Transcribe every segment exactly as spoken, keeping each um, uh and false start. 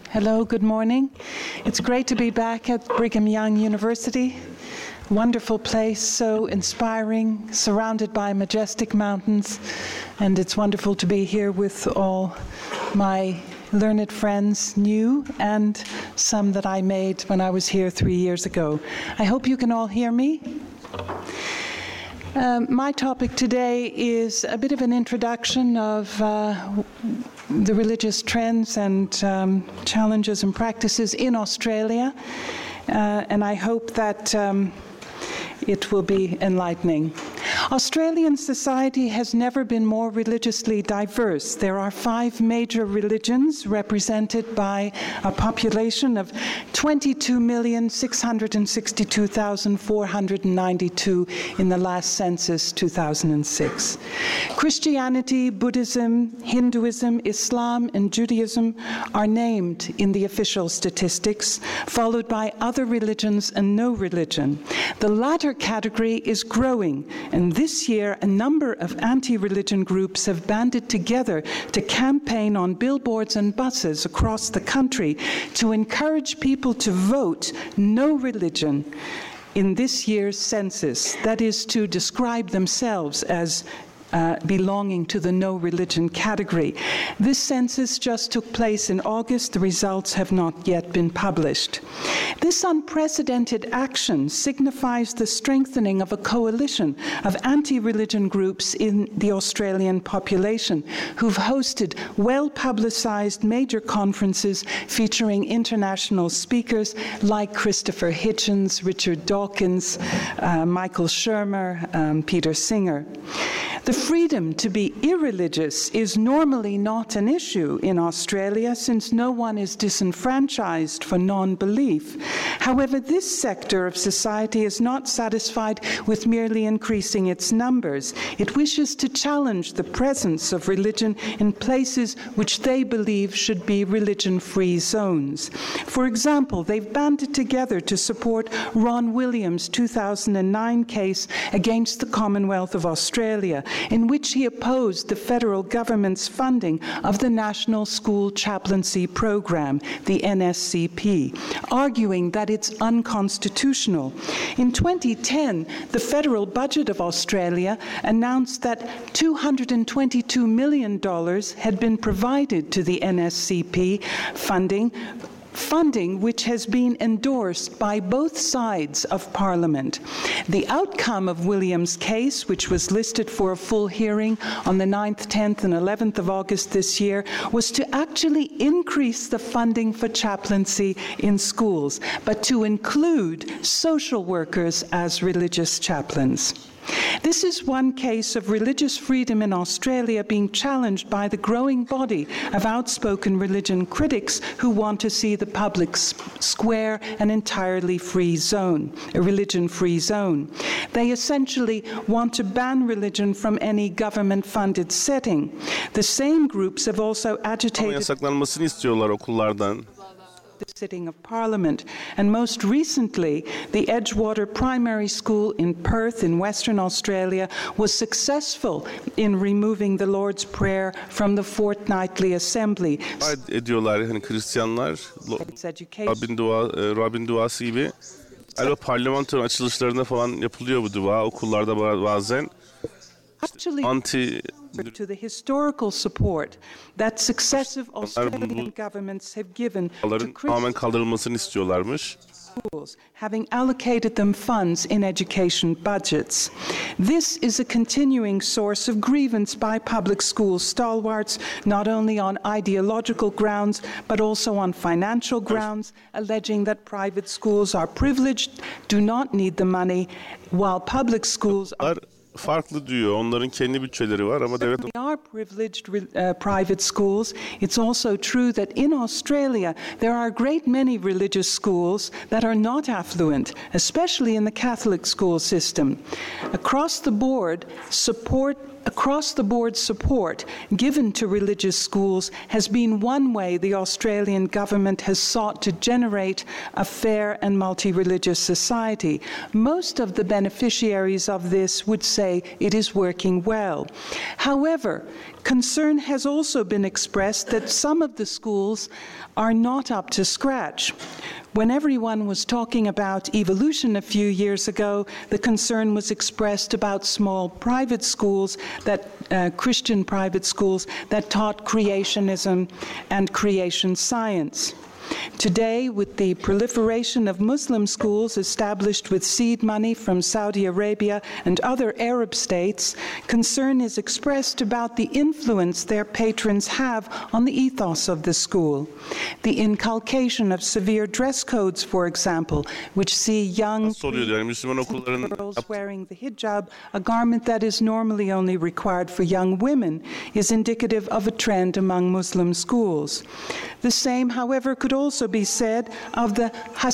Hello, good morning. It's great to be back at Brigham Young University. Wonderful place, so inspiring, surrounded by majestic mountains, and it's wonderful to be here with all my learned friends, new and some that I made when I was here three years ago. I hope you can all hear me. Um, my topic today is a bit of an introduction of uh, the religious trends and um, challenges and practices in Australia, uh, and I hope that um, it will be enlightening. Australian society has never been more religiously diverse. There are five major religions represented by a population of twenty-two million six hundred sixty-two thousand four hundred ninety-two in the last census, two thousand six. Christianity, Buddhism, Hinduism, Islam, and Judaism are named in the official statistics, followed by other religions and no religion. The latter category is growing, and this year a number of anti-religion groups have banded together to campaign on billboards and buses across the country to encourage people to vote no religion in this year's census, that is, to describe themselves as Uh, belonging to the no religion category. This census just took place in August. The results have not yet been published. This unprecedented action signifies the strengthening of a coalition of anti-religion groups in the Australian population who've hosted well-publicized major conferences featuring international speakers like Christopher Hitchens, Richard Dawkins, uh, Michael Shermer, um, Peter Singer. The freedom to be irreligious is normally not an issue in Australia, since no one is disenfranchised for non-belief. However, this sector of society is not satisfied with merely increasing its numbers. It wishes to challenge the presence of religion in places which they believe should be religion-free zones. For example, they've banded together to support Ron Williams' two thousand nine case against the Commonwealth of Australia, in which he opposed the federal government's funding of the National School Chaplaincy Program, the N S C P, arguing that it's unconstitutional. In twenty ten, the federal budget of Australia announced that two hundred twenty-two million dollars had been provided to the N S C P funding, funding which has been endorsed by both sides of Parliament. The outcome of Williams' case, which was listed for a full hearing on the ninth, tenth, and eleventh of August this year, was to actually increase the funding for chaplaincy in schools, but to include social workers as religious chaplains. This is one case of religious freedom in Australia being challenged by the growing body of outspoken religion critics who want to see the public square an entirely free zone, a religion-free zone. They essentially want to ban religion from any government-funded setting. The same groups have also agitated yasaklanmasını istiyorlar okullardan. The sitting of Parliament, and most recently the Edgewater Primary School in Perth in Western Australia was successful in removing the Lord's Prayer from the fortnightly assembly. Ediyorlar hani Hristiyanlar Rabbin dua Rabbin duası gibi. Galiba parlamentonun açılışlarında falan yapılıyor bu dua okullarda bazen. Actually, anti to the historical support that successive Australian governments have given to tamamen kaldırılmasını istiyorlarmış. Schools, having allocated them funds in education budgets. This is a continuing source of grievance by public school stalwarts, not only on ideological grounds, but also on financial grounds, alleging that private schools are privileged, do not need the money, while public schools are farklı diyor. Onların kendi bütçeleri var ama devlet. They are privileged uh, private schools. It's also true that in Australia there are a great many religious schools that are not affluent, especially in the Catholic school system. Across the board, support Across-the-board support given to religious schools has been one way the Australian government has sought to generate a fair and multi-religious society. Most of the beneficiaries of this would say say it is working well. However, concern has also been expressed that some of the schools are not up to scratch. When everyone was talking about evolution a few years ago, the concern was expressed about small private schools, that uh, Christian private schools that taught creationism and creation science. Today, with the proliferation of Muslim schools established with seed money from Saudi Arabia and other Arab states, concern is expressed about the influence their patrons have on the ethos of the school. The inculcation of severe dress codes, for example, which see young girls wearing the hijab, a garment that is normally only required for young women, is indicative of a trend among Muslim schools. The same, however, could also be said of the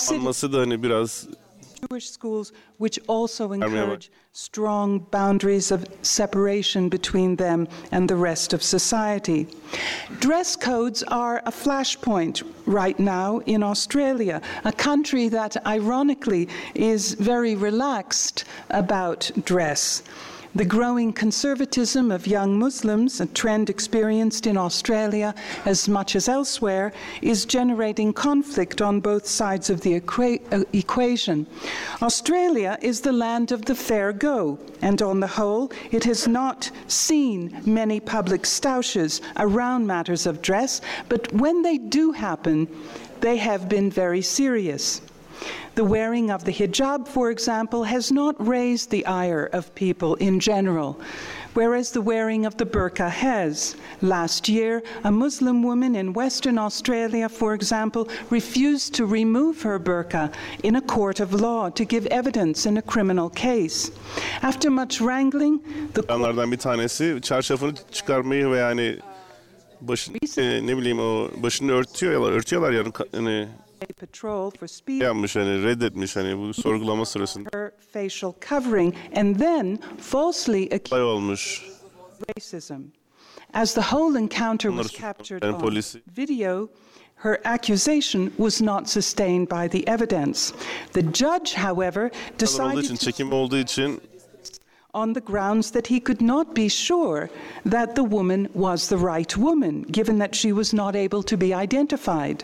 Hasidic Jewish schools, which also encourage strong boundaries of separation between them and the rest of society. Dress codes are a flashpoint right now in Australia, a country that ironically is very relaxed about dress. The growing conservatism of young Muslims, a trend experienced in Australia as much as elsewhere, is generating conflict on both sides of the equa- uh, equation. Australia is the land of the fair go, and on the whole, it has not seen many public stoushes around matters of dress, but when they do happen, they have been very serious. The wearing of the hijab, for example, has not raised the ire of people in general, whereas the wearing of the burqa has. Last year, a Muslim woman in Western Australia, for example, refused to remove her burqa in a court of law to give evidence in a criminal case. After much wrangling, the Onlardan bir tanesi çarşafını çıkarmayı ve yani başını e, ne bileyim o başını örtüyorlar, örtüyorlar yani hani patrol for speed yapmış hani reddetmiş hani bu sorgulama sırasında. Her facial covering and then falsely accused olmuş. Racism. As the whole encounter was captured on video, her accusation was not sustained by the evidence. The judge, however, decided çekim olduğu için on the grounds that he could not be sure that the woman was the right woman, given that she was not able to be identified.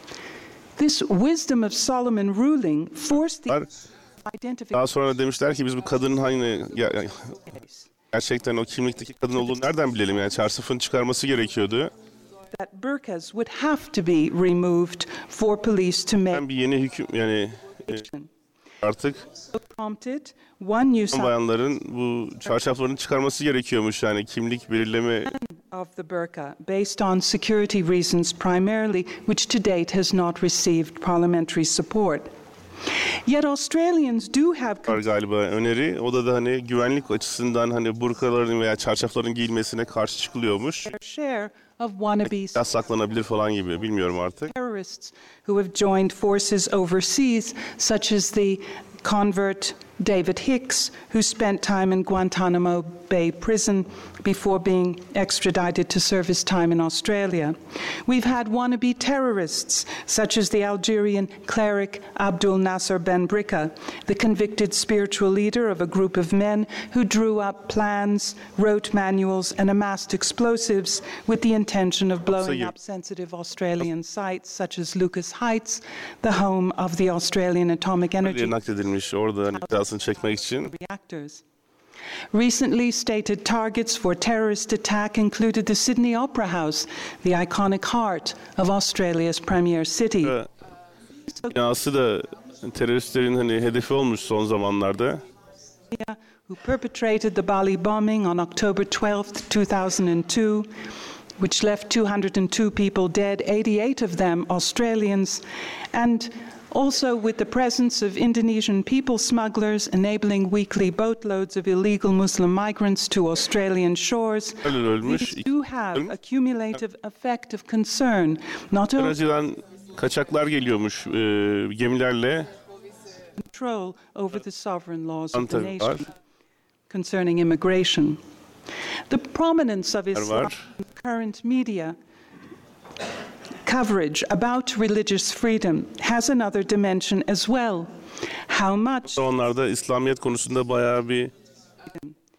This wisdom of Solomon ruling forced the identification. Daha sonra demişler ki biz bu kadının hani ya, ya, gerçekten o kimlikteki kadın olduğunu nereden bilelim yani çarşafını çıkarması gerekiyordu. That burqas would have to be removed for police to make. Bir yeni hüküm yani e, artık prompted one new bayanların bu çarşaflarını çıkarması gerekiyormuş yani kimlik belirleme of the burqa based on security reasons primarily, which to date has not received parliamentary support. Yet Australians do have var galiba öneri. O da da hani güvenlik açısından hani burkaların veya çarşafların giyilmesine karşı çıkılıyormuş. Share of wannabes yasaklanabilir falan gibi bilmiyorum artık. Terrorists who have joined forces overseas, such as the convert David Hicks, who spent time in Guantanamo Bay Prison before being extradited to serve his time in Australia. We've had wannabe terrorists, such as the Algerian cleric Abdul Nasser Ben Brika, the convicted spiritual leader of a group of men who drew up plans, wrote manuals, and amassed explosives with the intention of blowing up sensitive Australian sites, such as Lucas Heights, the home of the Australian Atomic Energy reactors. Recently stated targets for terrorist attack included the Sydney Opera House, the iconic heart of Australia's premier city. Binası da teröristlerin hani hedefi olmuş son zamanlarda. Who perpetrated the Bali bombing on October twelfth, two thousand two, which left two hundred two people dead, eighty-eight of them Australians, and also with the presence of Indonesian people smugglers enabling weekly boatloads of illegal Muslim migrants to Australian shores, these do have a cumulative effect of concern. Not only kaçaklar geliyormuş e, gemilerle control over the sovereign laws of the nation concerning immigration. The prominence of Islam in current media coverage about religious freedom has another dimension as well. How much onlarda İslamiyet konusunda bayağı bir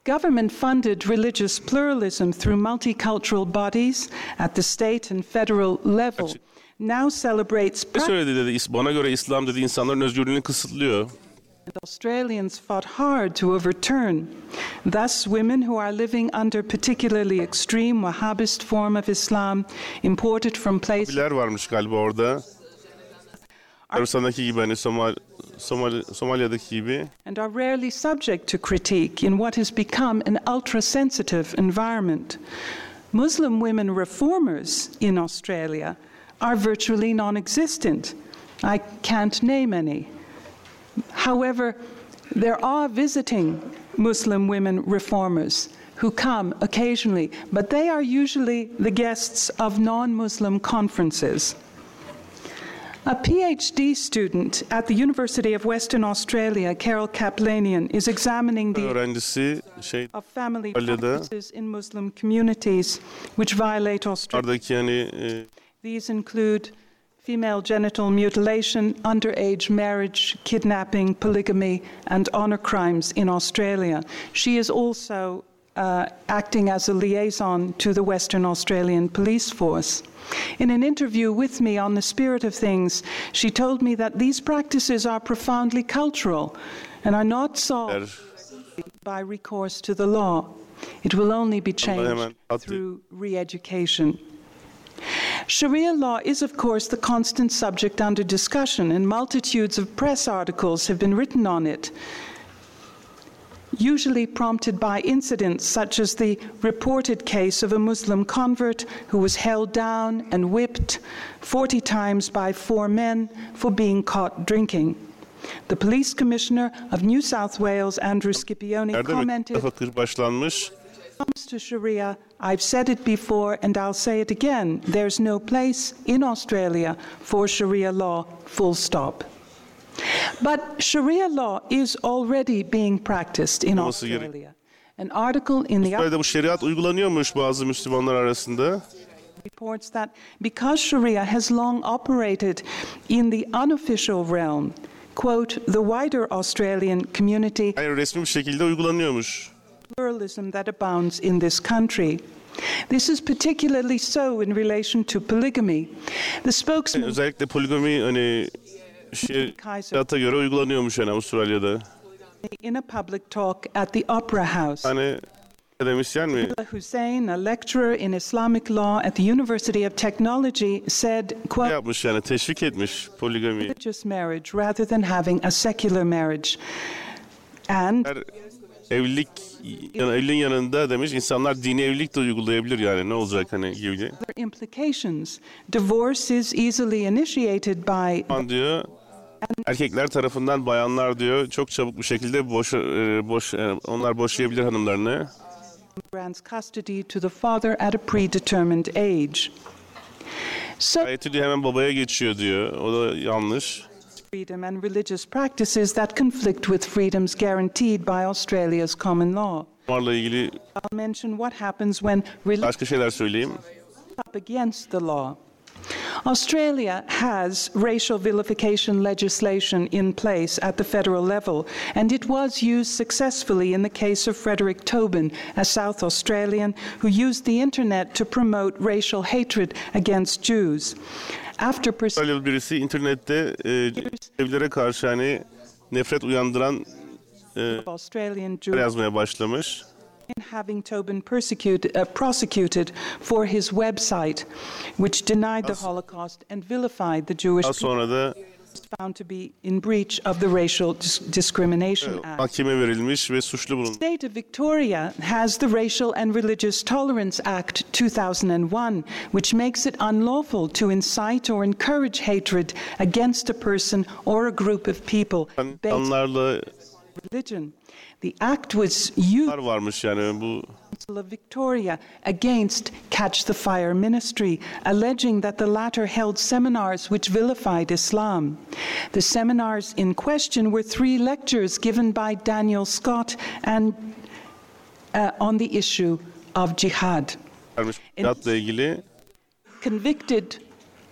Government-funded religious pluralism through multicultural bodies at the state and federal level now celebrates Ne söyledi dedi, bana göre İslam dedi insanların özgürlüğünü kısıtlıyor. And Australians fought hard to overturn. Thus, women who are living under particularly extreme Wahhabist form of Islam, imported from places... Biler varmış galiba orada. Arabistan'daki gibi, hani Somal, Somal, Somalya'daki gibi. And are rarely subject to critique in what has become an ultra-sensitive environment. Muslim women reformers in Australia are virtually non-existent. I can't name any. However, there are visiting Muslim women reformers who come occasionally, but they are usually the guests of non-Muslim conferences. A PhD student at the University of Western Australia, Carol Kaplanian, is examining the öğrencisi şey of family practices in Muslim communities which violate Australia. Yani, e... These include female genital mutilation, underage marriage, kidnapping, polygamy, and honor crimes in Australia. She is also uh, acting as a liaison to the Western Australian Police Force. In an interview with me on The Spirit of Things, she told me that these practices are profoundly cultural and are not solved by recourse to the law. It will only be changed through re-education. Sharia law is, of course, the constant subject under discussion, and multitudes of press articles have been written on it, usually prompted by incidents such as the reported case of a Muslim convert who was held down and whipped forty times by four men for being caught drinking. The police commissioner of New South Wales, Andrew Scipione, commented, comes to Sharia, I've said it before and I'll say it again, there's no place in Australia for Sharia law, full stop. But Sharia law is already being practiced in Australia. An article in the Avustralya'da bu şeriat uygulanıyormuş bazı Müslümanlar arasında. Reports that because Sharia has long operated in the unofficial realm, quote, the wider Australian community, yani resmi bir şekilde uygulanıyormuş. Pluralism that abounds in this country. This is particularly so in relation to polygamy. The spokesman, yani özellikle poligami hani şeriata göre uygulanıyormuş yani Avustralya'da. In a public talk at the Opera House. Hani akademisyen mi? Hussein, a lecturer in Islamic law at the University of Technology, said, quote, yapmış yani teşvik etmiş poligami. Religious marriage rather than having a secular marriage. And Her evlilik yani evliliğin yanında demiş insanlar dini evlilik de uygulayabilir yani ne olacak hani gibi. Implications. Divorce is easily initiated by diyor. Erkekler tarafından bayanlar diyor çok çabuk bir şekilde boş boş onlar boşayabilir hanımlarını. Grants custody to the father at a predetermined age. So ayeti diyor hemen babaya geçiyor diyor. O da yanlış. Freedom and religious practices that conflict with freedoms guaranteed by Australia's common law. Bunlarla ilgili I'll mention what happens when başka şeyler söyleyeyim. Up against the law. Australia has racial vilification legislation in place at the federal level, and it was used successfully in the case of Frederick Tobin, a South Australian who used the internet to promote racial hatred against Jews. After Avustralyalı birisi internette e, evlere karşı hani nefret uyandıran e, Australian yazmaya başlamış. Having Tobin persecuted, uh, prosecuted for his website, which denied the Holocaust and vilified the Jewish people, sonra da found to be in breach of the Racial Discrimination Act. Mahkeme verilmiş ve suçlu bulunmuş. The state of Victoria has the Racial and Religious Tolerance Act two thousand one, which makes it unlawful to incite or encourage hatred against a person or a group of people based on religion. The act was used varmış yani bu of Victoria against Catch the Fire Ministry, alleging that the latter held seminars which vilified Islam. The seminars in question were three lectures given by Daniel Scott and uh, on the issue of jihad. Jihadla ilgili Convicted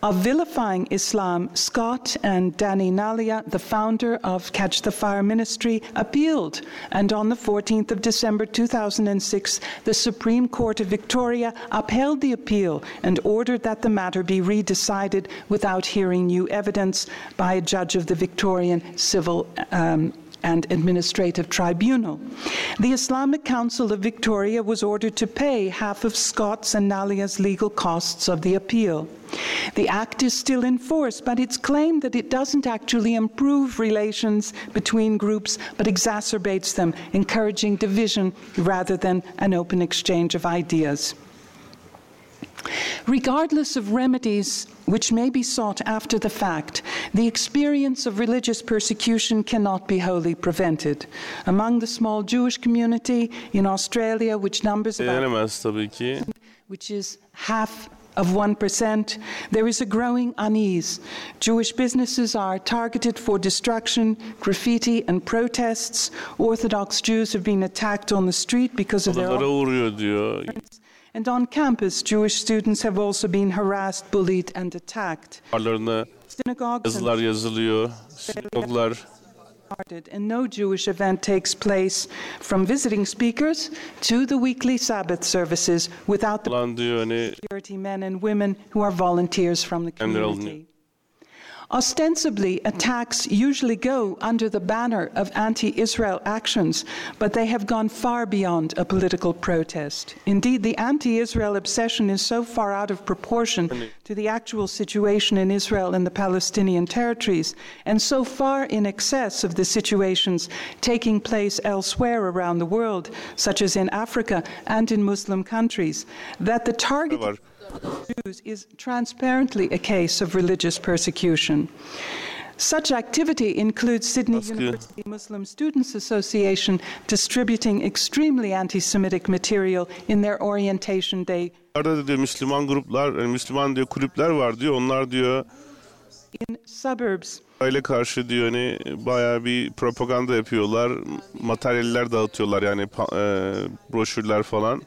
of vilifying Islam, Scott and Danny Nalia, the founder of Catch the Fire Ministry, appealed. And on the fourteenth of December two thousand six, the Supreme Court of Victoria upheld the appeal and ordered that the matter be re-decided without hearing new evidence by a judge of the Victorian Civil um, and Administrative Tribunal. The Islamic Council of Victoria was ordered to pay half of Scott's and Nalia's legal costs of the appeal. The act is still in force, but it's claimed that it doesn't actually improve relations between groups, but exacerbates them, encouraging division rather than an open exchange of ideas. Regardless of remedies which may be sought after the fact, the experience of religious persecution cannot be wholly prevented. Among the small Jewish community in Australia, which numbers about, which is half of one percent, there is a growing unease. Jewish businesses are targeted for destruction, graffiti and protests. Orthodox Jews have been attacked on the street because of their... And on campus, Jewish students have also been harassed, bullied, and attacked. Synagogues and, and no Jewish event takes place, from visiting speakers to the weekly Sabbath services, without the security men and women who are volunteers from the community. Ostensibly, attacks usually go under the banner of anti-Israel actions, but they have gone far beyond a political protest. Indeed, the anti-Israel obsession is so far out of proportion to the actual situation in Israel and the Palestinian territories, and so far in excess of the situations taking place elsewhere around the world, such as in Africa and in Muslim countries, that the target Jews is transparently a case of religious persecution. Such activity includes Sydney Baskı. University Muslim Students Association distributing extremely anti-Semitic material in their orientation day. Orada diyor Müslüman gruplar, yani Müslüman diyor kulüpler var diyor. Onlar diyor in suburbs. Aile karşı diyor hani bayağı bir propaganda yapıyorlar. Materyaller dağıtıyorlar yani e, broşürler falan.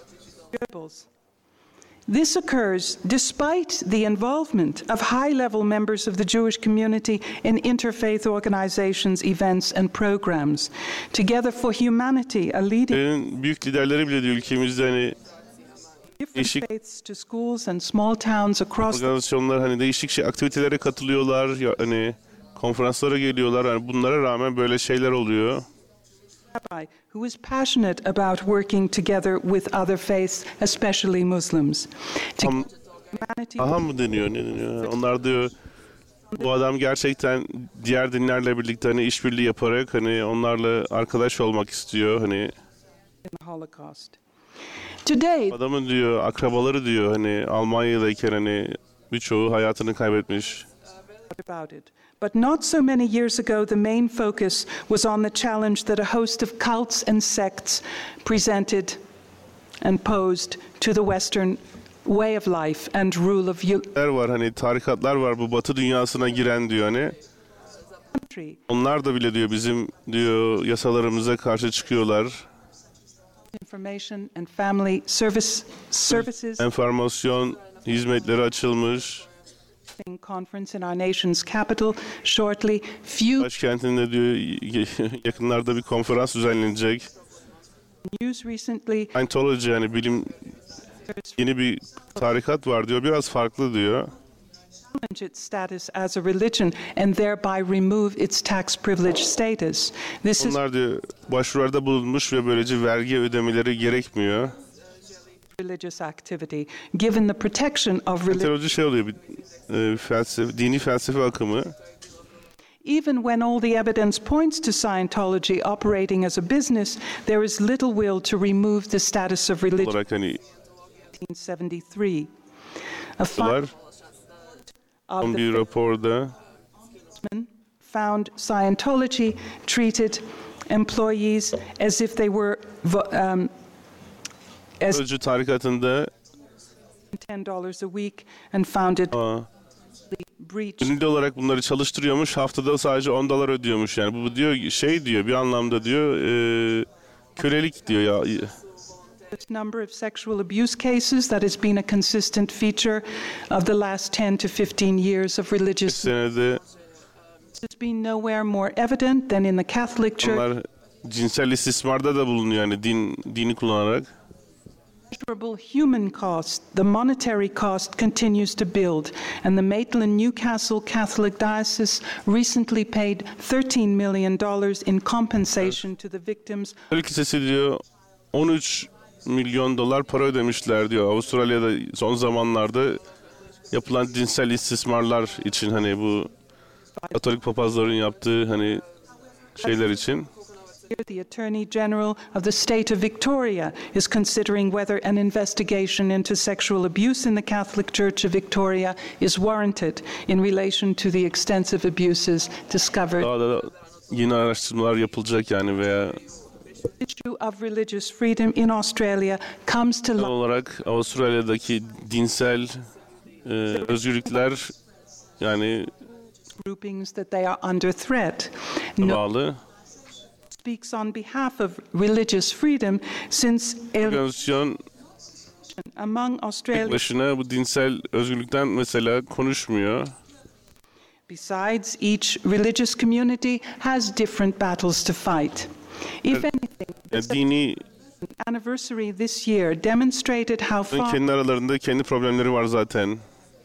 This occurs despite the involvement of high-level members of the Jewish community in interfaith organizations, events and programs. Together for Humanity, a leading büyük liderleri bile diyor ülkemizde hani different faiths to schools and small towns across organizasyonlar hani değişik şey aktivitelere katılıyorlar, ya, hani konferanslara geliyorlar. Hani bunlara rağmen böyle şeyler oluyor. Rabbi who is passionate about working together with other faiths, especially Muslims. Tam, aha mı deniyor, ne deniyor? Onlar diyor bu adam gerçekten diğer dinlerle birlikte hani işbirliği yaparak hani onlarla arkadaş olmak istiyor hani. Today, adamın diyor akrabaları diyor hani Almanya'dayken hani birçoğu hayatını kaybetmiş. About it. But not so many years ago, the main focus was on the challenge that a host of cults and sects presented and posed to the Western way of life and rule of you. var hani tarikatlar var bu Batı dünyasına giren diyor hani. Onlar da bile diyor bizim diyor yasalarımıza karşı çıkıyorlar. Information and family service services. Enformasyon hizmetleri açılmış. Conference in our nation's capital shortly. Few Başkentinde diyor yakınlarda bir konferans düzenlenecek. News recently. Scientology yani bilim yeni bir tarikat var diyor. Biraz farklı diyor. Its status as a religion and thereby remove its tax privilege status. This Onlar diyor başvurularda bulunmuş ve böylece vergi ödemeleri gerekmiyor. Religious activity, given the protection of religion. şey oluyor bir e, felsefe, dini felsefe akımı. Even when all the evidence points to Scientology operating as a business, there is little will to remove the status of religion. Olarak hani nineteen seventy-three. A final of bir raporda found Scientology treated employees as if they were um, Sözcü tarikatında ten dollars a week and found it breach. Gönüllü olarak bunları çalıştırıyormuş. Haftada sadece on dolar ödüyormuş yani. Bu diyor şey diyor bir anlamda diyor e, kölelik diyor ya. number of sexual abuse cases that has been a consistent feature of the last ten to fifteen years of religious. Senede It's been nowhere more evident than in the Catholic Church. onlar cinsel istismarda da bulunuyor yani din dini kullanarak. Measurable human cost, the monetary cost continues to build, and the Maitland Newcastle Catholic Diocese recently paid thirteen million dollars in compensation to the victims. Katolik Lisesi diyor on üç milyon dolar para ödemişler diyor Avustralya'da son zamanlarda yapılan cinsel istismarlar için, hani bu Katolik papazların yaptığı hani şeyler için. The Attorney General of the state of Victoria is considering whether an investigation into sexual abuse in the Catholic Church of Victoria is warranted in relation to the extensive abuses discovered. Daha da yeni araştırmalar yapılacak yani veya The issue of religious freedom in Australia comes to genel light olarak Avustralya'daki dinsel e, özgürlükler yani groupings that they are under threat. No bağlı. speaks on behalf of religious freedom since Organizasyon among tek Australians. başına bu dinsel özgürlükten mesela konuşmuyor. Besides, each religious community has different battles to fight. If anything, Yani the dini anniversary this year demonstrated how far kendi aralarında kendi problemleri var zaten.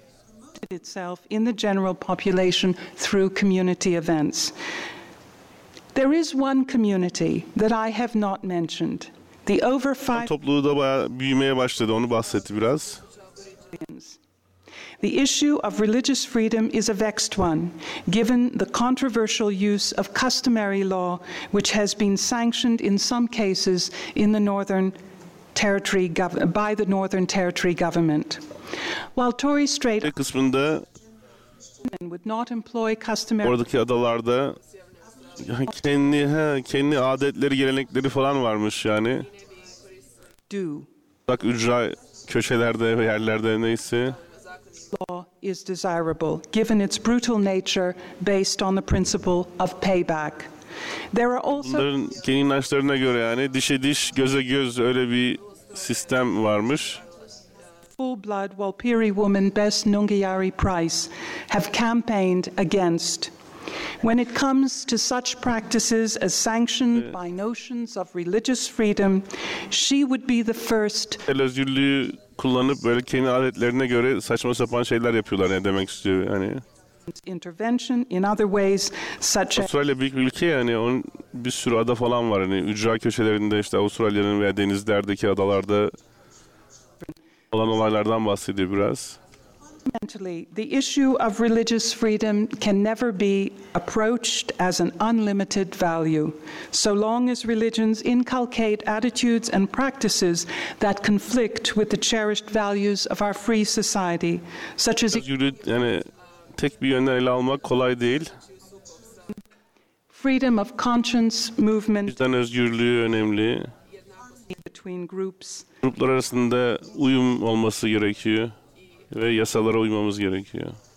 itself in the general population through community events. There is one community that I have not mentioned. The over five Topluluğu da bayağı büyümeye başladı, onu bahsetti biraz. millions. The issue of religious freedom is a vexed one, given the controversial use of customary law, which has been sanctioned in some cases in the Northern Territory gov- by the Northern Territory government. While Torres Strait Bir kısmında would not employ customary oradaki adalarda kendi ha, kendi adetleri, gelenekleri falan varmış yani. do, Bak ücra köşelerde ve yerlerde neyse. law is desirable, given its brutal nature based on the principle of payback. There are also Bunların kendi inançlarına göre yani dişe diş, göze göz, öyle bir sistem varmış. full-blood Walpiri woman Bess Nungiari Price have campaigned against. When it comes to such practices as sanctioned by notions of religious freedom, she would be the first El özgürlüğü kullanıp böyle kendi adetlerine göre saçma sapan şeyler yapıyorlar, ne demek istiyor yani. intervention in other ways, such as Avustralya büyük bir ülke yani, onun bir sürü ada falan var hani ücra köşelerinde, işte Avustralya'nın veya denizlerdeki adalarda olan olaylardan bahsediyor biraz. fundamentally, the issue of religious freedom can never be approached as an unlimited value, so long as religions inculcate attitudes and practices that conflict with the cherished values of our free society, such as Özgürlüğü yani tek bir yönden ele almak kolay değil. freedom of conscience movement Vicdan özgürlüğü önemli. between groups, Gruplar arasında uyum olması gerekiyor ve yasalara uymamız gerekiyor.